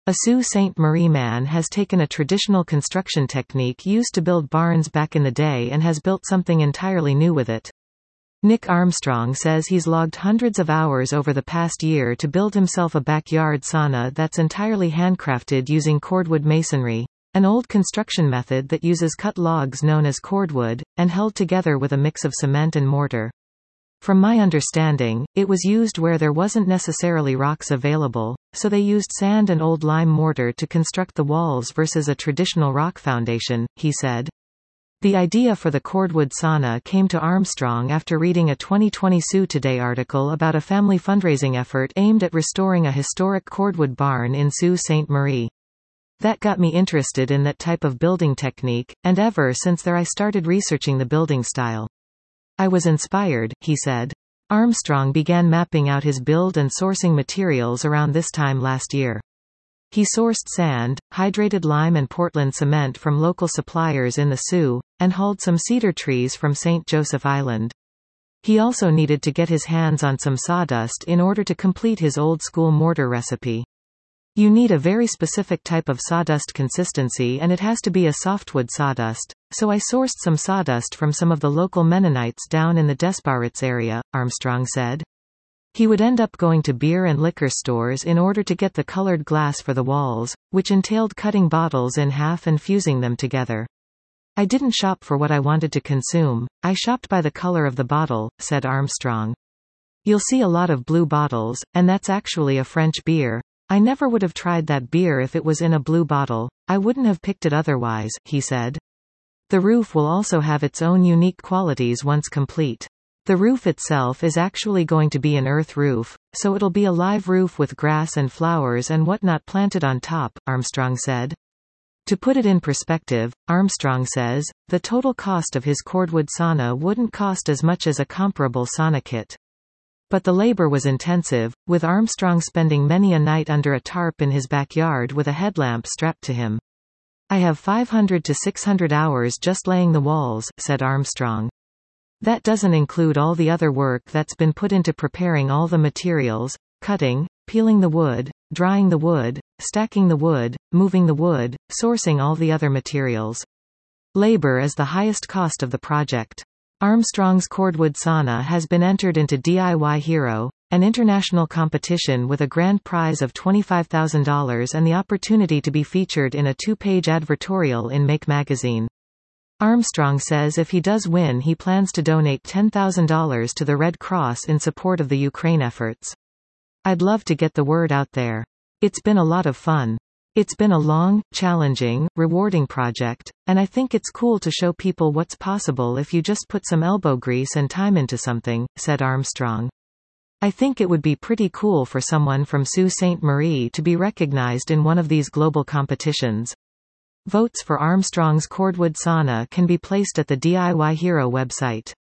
A Sault Ste. Marie man has taken a traditional construction technique used to build barns back in the day and has built something entirely new with it. Nick Armstrong says he's logged hundreds of hours over the past year to build himself a backyard sauna that's entirely handcrafted using cordwood masonry, an old construction method that uses cut logs known as cordwood, and held together with a mix of cement and mortar. From my understanding, it was used where there wasn't necessarily rocks available, so they used sand and old lime mortar to construct the walls versus a traditional rock foundation, he said. The idea for the cordwood sauna came to Armstrong after reading a 2020 Sault Today article about a family fundraising effort aimed at restoring a historic cordwood barn in Sault Ste. Marie. That got me interested in that type of building technique, and ever since there I started researching the building style. I was inspired, he said. Armstrong began mapping out his build and sourcing materials around this time last year. He sourced sand, hydrated lime and Portland cement from local suppliers in the Sault, and hauled some cedar trees from St. Joseph Island. He also needed to get his hands on some sawdust in order to complete his old-school mortar recipe. You need a very specific type of sawdust consistency and it has to be a softwood sawdust, so I sourced some sawdust from some of the local Mennonites down in the Des Barrets area, Armstrong said. He would end up going to beer and liquor stores in order to get the colored glass for the walls, which entailed cutting bottles in half and fusing them together. I didn't shop for what I wanted to consume, I shopped by the color of the bottle, said Armstrong. You'll see a lot of blue bottles, and that's actually a French beer. I never would have tried that beer if it was in a blue bottle, I wouldn't have picked it otherwise, he said. The roof will also have its own unique qualities once complete. The roof itself is actually going to be an earth roof, so it'll be a live roof with grass and flowers and whatnot planted on top, Armstrong said. To put it in perspective, Armstrong says, the total cost of his cordwood sauna wouldn't cost as much as a comparable sauna kit. But the labor was intensive, with Armstrong spending many a night under a tarp in his backyard with a headlamp strapped to him. I have 500 to 600 hours just laying the walls, said Armstrong. That doesn't include all the other work that's been put into preparing all the materials, cutting, peeling the wood, drying the wood, stacking the wood, moving the wood, sourcing all the other materials. Labor is the highest cost of the project. Armstrong's cordwood sauna has been entered into DIY Hero, an international competition with a grand prize of $25,000 and the opportunity to be featured in a 2-page advertorial in Make magazine. Armstrong says if he does win he plans to donate $10,000 to the Red Cross in support of the Ukraine efforts. I'd love to get the word out there. It's been a lot of fun. It's been a long, challenging, rewarding project, and I think it's cool to show people what's possible if you just put some elbow grease and time into something, said Armstrong. I think it would be pretty cool for someone from Sault Ste. Marie to be recognized in one of these global competitions. Votes for Armstrong's cordwood sauna can be placed at the DIY Hero website.